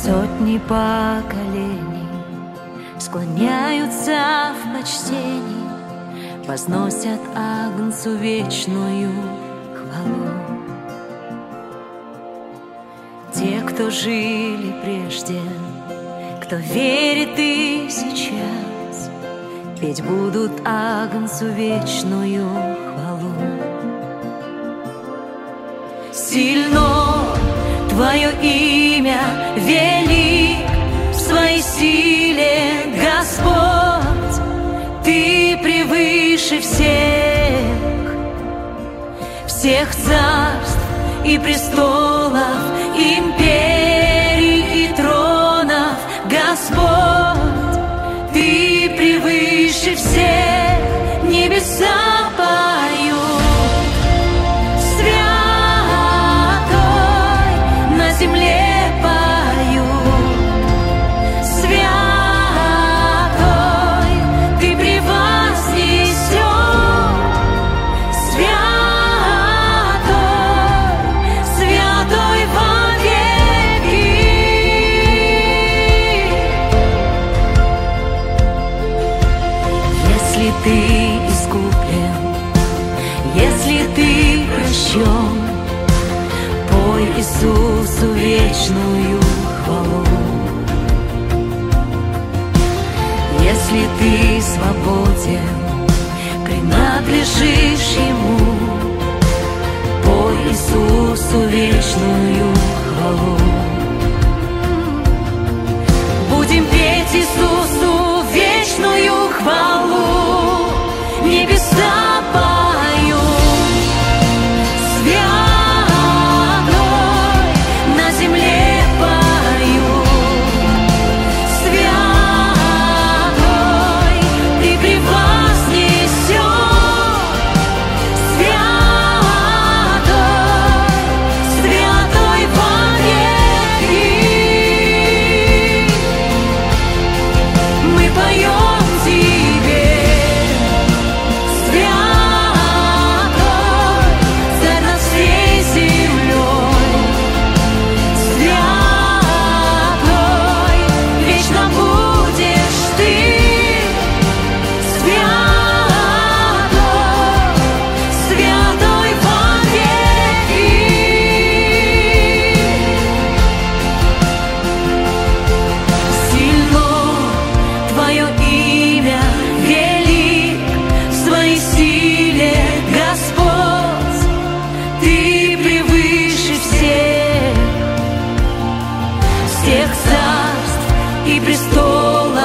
Сотни поколений склоняются в почтении, возносят Агнцу вечную хвалу. Те, кто жили прежде, кто верит и сейчас, петь будут Агнцу вечную хвалу. Сильно Твое имя, велик в своей силе, Господь, Ты превыше всех царств и престолов, империй и тронов, Господь, Ты превыше всех, небеса поют. Земле поют, святой, Ты превознесен, святой, святой вовеки. Если Ты искуплен, если Ты прощен, пой Иисусу вечную хвалу. Если Ты свободен, принадлежишь Ему, пой Иисусу вечную хвалу. Будем петь Иисусу вечную хвалу, небеса поют. Всех царств и престолов,